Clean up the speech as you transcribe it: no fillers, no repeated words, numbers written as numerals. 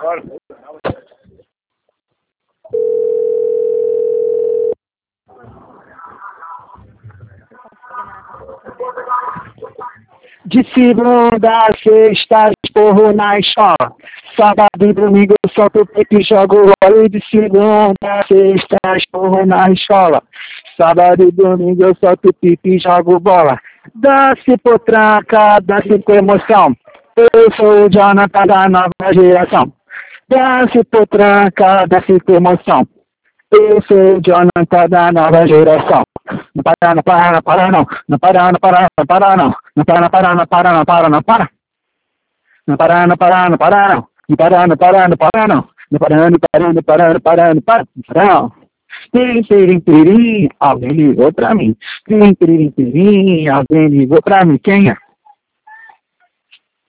De segunda a sexta, esporro na escola. Sábado e domingo eu solto o peito e jogo bola. De segunda a sexta, esporro na escola. Sábado e domingo eu solto o peito e jogo bola. Dance por tranca, dance com emoção. Eu sou o Jonathan da nova geração. Dance por tranca, dance com emoção. Eu sou o Jonathan da nova geração. Não para, não para, não para, não. Não para, não para, não para, não. Não para, não para, não para, não para, não para. Não para, não para, não para, não. Não para, não para, não para, não. Não para, não para, não para, não para, não para, não. Pirim, pirim, pirim, alguém ligou pra mim. Pirim, pirim, pirim, alguém ligou pra mim. Quem é?